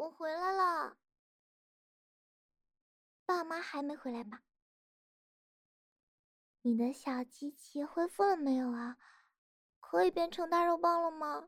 我回来了，爸妈还没回来吧？你的小机器恢复了没有啊？可以变成大肉棒了吗？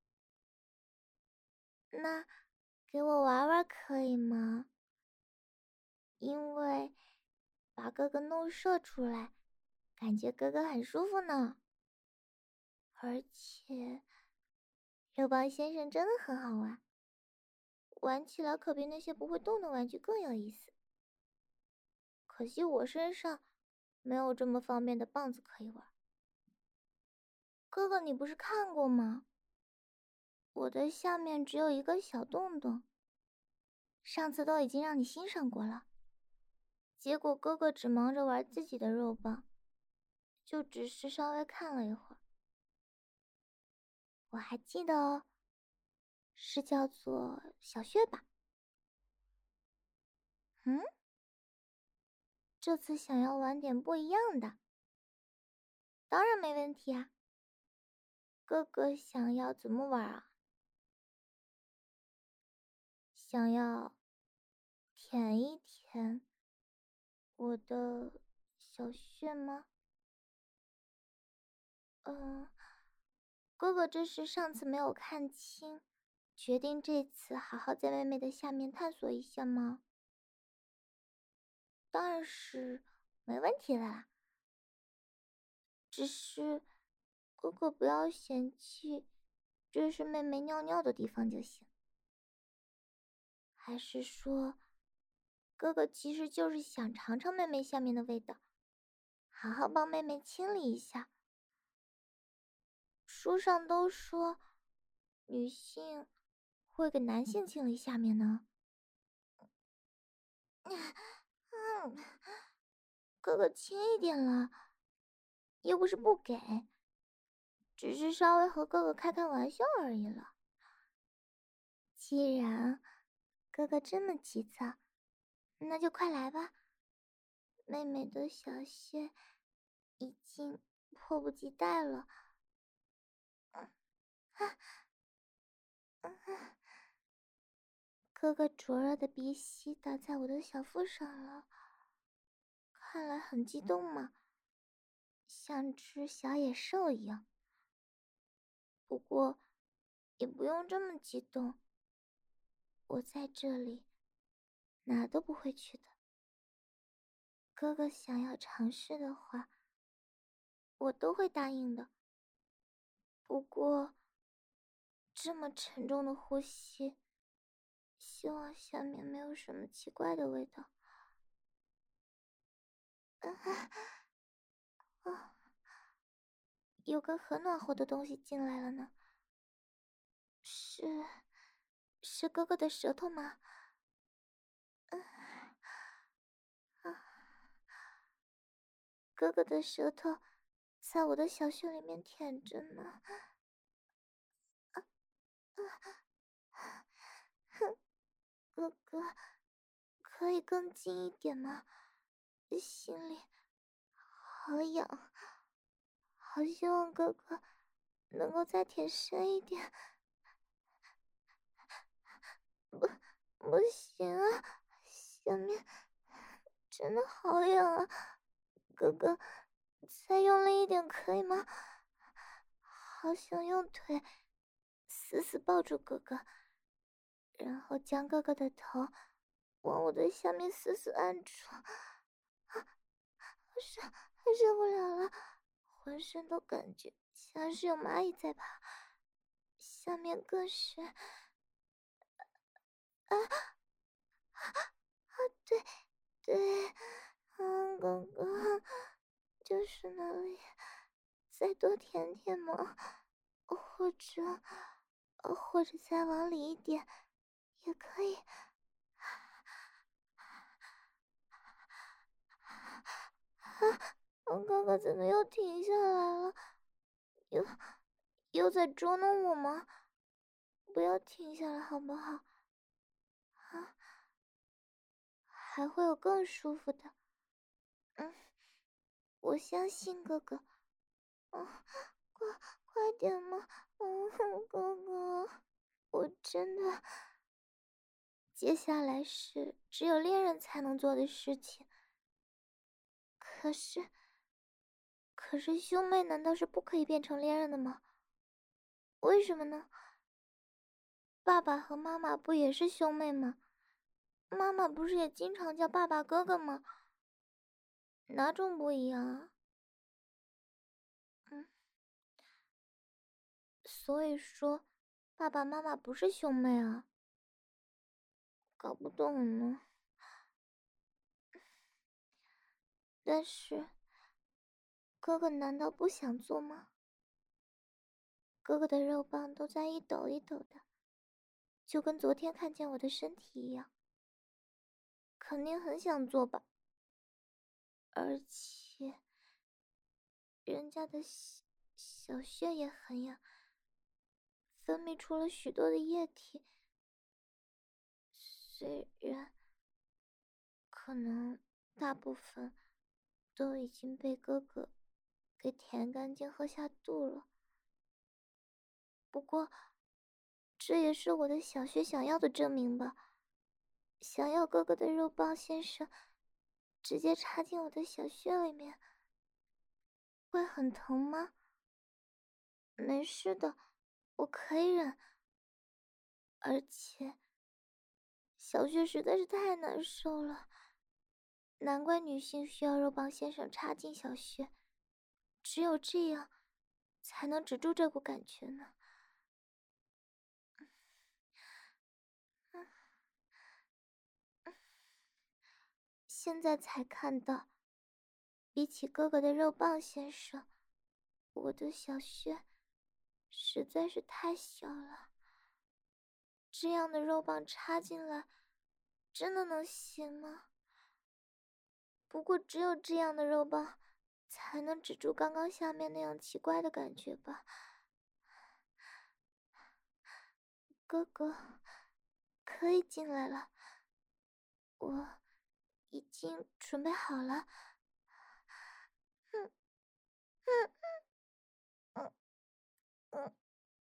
那给我玩玩可以吗？因为把哥哥弄射出来，感觉哥哥很舒服呢。而且，肉棒先生真的很好玩，玩起来可比那些不会动的玩具更有意思。可惜我身上没有这么方便的棒子可以玩。哥哥，你不是看过吗？我的下面只有一个小洞洞，上次都已经让你欣赏过了，结果哥哥只忙着玩自己的肉棒，就只是稍微看了一会儿。我还记得哦，是叫做小穴吧？嗯，这次想要玩点不一样的，当然没问题啊。哥哥想要怎么玩啊？想要舔一舔我的小穴吗？嗯，哥哥这是上次没有看清，决定这次好好在妹妹的下面探索一下吗？当然是没问题的啦，只是哥哥不要嫌弃，这是妹妹尿尿的地方就行。还是说，哥哥其实就是想尝尝妹妹下面的味道，好好帮妹妹清理一下。书上都说，女性会给男性清理下面呢。嗯，哥哥轻一点了，又不是不给，只是稍微和哥哥开开玩笑而已了。既然哥哥这么急躁，那就快来吧。妹妹的小穴已经迫不及待了。哥哥灼热的鼻息打在我的小腹上了，看来很激动嘛，像只小野兽一样。不过，也不用这么激动，我在这里，哪都不会去的。哥哥想要尝试的话，我都会答应的。不过，这么沉重的呼吸，希望下面没有什么奇怪的味道。啊，有个很暖和的东西进来了呢，是哥哥的舌头吗？哥哥的舌头在我的小穴里面舔着呢。哥哥，可以更近一点吗？心里好痒，好希望哥哥能够再舔深一点。不，不行啊，下面真的好痒啊！哥哥，再用力一点可以吗？好想用腿死死抱住哥哥，然后将哥哥的头往我的下面死死按住。受不了了，浑身都感觉像是有蚂蚁在爬，下面更是对对，哥哥，就是那里，再多舔舔嘛，或者再往里一点也可以。哥哥怎么又停下来了？又在捉弄我吗？不要停下来好不好？啊，还会有更舒服的。嗯，我相信哥哥。快点嘛！哥哥，我真的接下来是只有恋人才能做的事情。可是，兄妹难道是不可以变成恋人的吗？为什么呢？爸爸和妈妈不也是兄妹吗？妈妈不是也经常叫爸爸哥哥吗？哪种不一样啊？嗯，所以说，爸爸妈妈不是兄妹啊？搞不懂呢。但是，哥哥难道不想做吗？哥哥的肉棒都在一抖一抖的，就跟昨天看见我的身体一样，肯定很想做吧。而且，人家的小穴也很痒，分泌出了许多的液体。虽然可能大部分都已经被哥哥给舔干净喝下肚了，不过这也是我的小穴想要的证明吧。想要哥哥的肉棒先生直接插进我的小穴里面，会很疼吗？没事的，我可以忍。而且小穴实在是太难受了，难怪女性需要肉棒先生插进小穴，只有这样才能止住这股感觉呢。现在才看到，比起哥哥的肉棒先生，我的小穴实在是太小了。这样的肉棒插进来，真的能行吗？不过只有这样的肉棒，才能止住刚刚下面那样奇怪的感觉吧。哥哥，可以进来了，我已经准备好了。嗯嗯嗯嗯，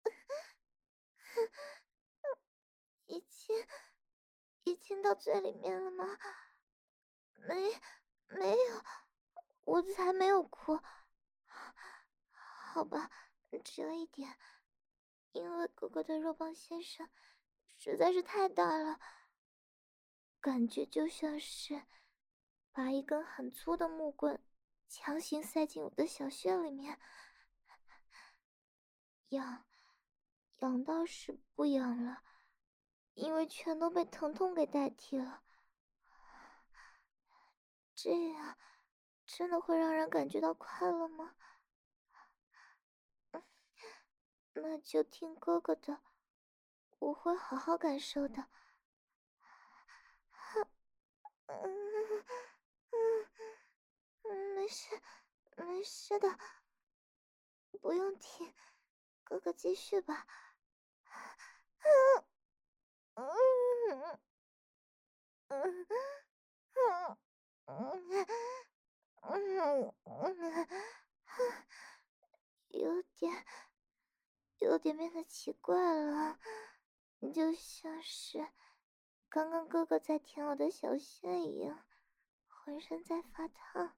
已经到最里面了吗？没没有，我才没有哭。好吧，只有一点，因为哥哥的肉棒先生实在是太大了，感觉就像是把一根很粗的木棍强行塞进我的小穴里面。痒，痒倒是不痒了，因为全都被疼痛给代替了。这样真的会让人感觉到快乐吗？那就听哥哥的，我会好好感受的。嗯没事，没事的，不用听，哥哥继续吧。嗯嗯嗯嗯嗯嗯，有点变得奇怪了，就像是刚刚哥哥在舔我的小穴一样，浑身在发烫。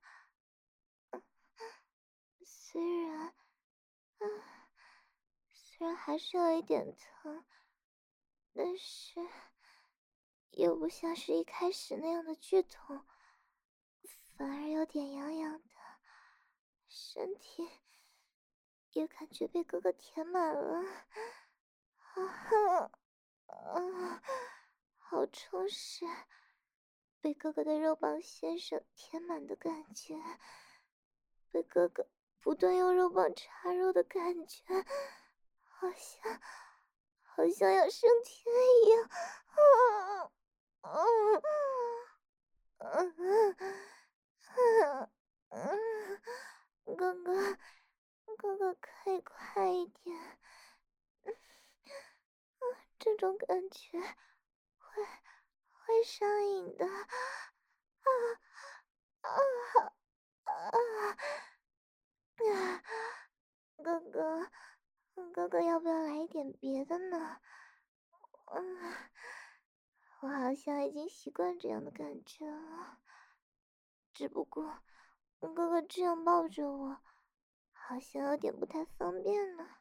虽然，嗯，虽然还是有一点疼，但是又不像是一开始那样的剧痛，反而有点痒痒的，身体也感觉被哥哥填满了。啊，啊，好充实，被哥哥的肉棒先生填满的感觉，被哥哥不断用肉棒插入的感觉，好像要升天一样。啊啊啊啊啊！哥哥，可以快一点。这种感觉会上瘾的。啊啊啊！啊，哥哥，要不要来一点别的呢？嗯， 我好像已经习惯这样的感觉了，只不过哥哥这样抱着我，好像有点不太方便呢。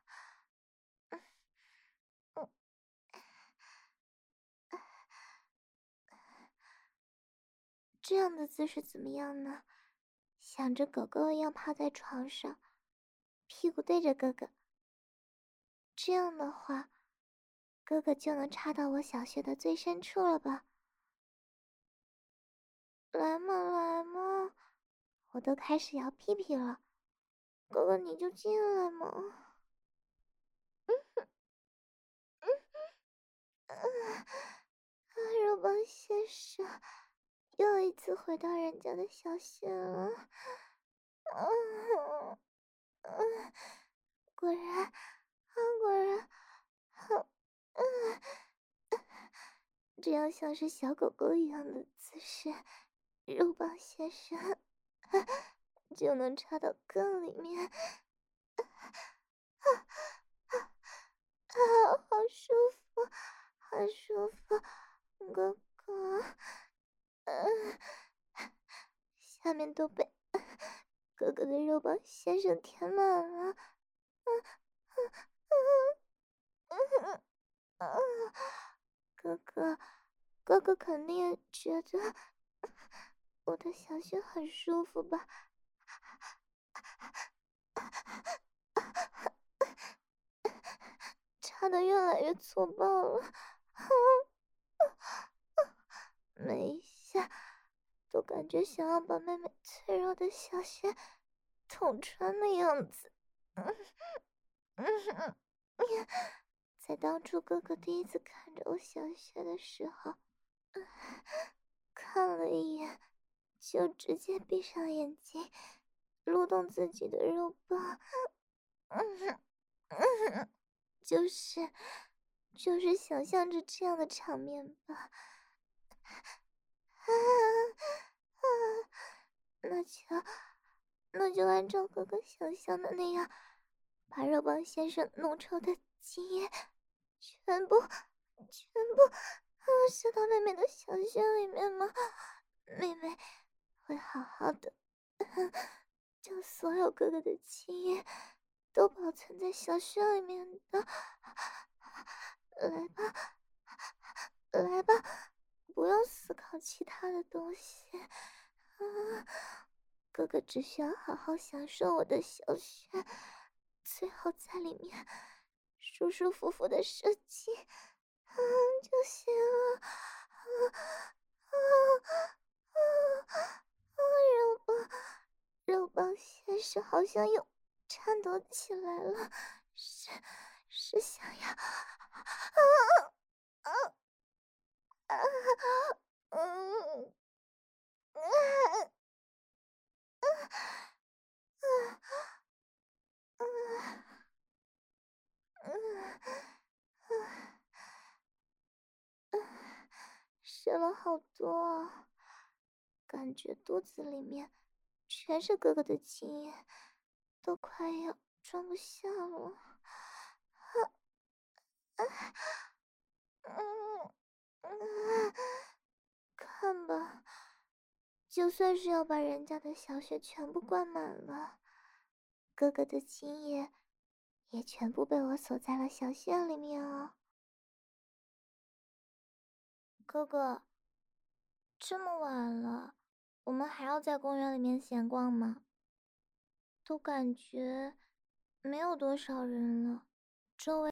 这样的姿势怎么样呢？像只狗狗一样趴在床上，屁股对着哥哥。这样的话，哥哥就能插到我小穴的最深处了吧？来嘛来嘛，我都开始摇屁屁了，哥哥你就进来嘛。肉棒先生又一次回到人家的小穴了。果然，果然，这样像是小狗狗一样的姿势，肉棒先生就能插到更里面。好舒服，好舒服，哥哥，下面都被哥哥的肉棒先生填满了。哥哥，哥哥肯定也觉得我的小穴很舒服吧？插的越来越粗暴了，每一下都感觉想要把妹妹脆弱的小穴捅穿的样子。在当初哥哥第一次看着我小穴的时候，看了一眼就直接闭上眼睛，撸动自己的肉棒，就是想象着这样的场面吧。那就按照哥哥想象的那样，把肉棒先生浓稠的精液全部射到妹妹的小穴里面吗？妹妹会好好的将所有哥哥的精液都保存在小穴里面的。来吧，来吧，不用思考其他的东西。哥哥只需要好好享受我的小穴，最后在里面舒舒服服的射击，就行了。肉棒先生好像又颤抖起来了，是想要射了好多啊，感觉肚子里面全是哥哥的精液，都快要装不下了。看吧，就算是要把人家的小穴全部灌满了，哥哥的精液也全部被我锁在了小穴里面哦。哥哥，这么晚了，我们还要在公园里面闲逛吗？都感觉没有多少人了，周围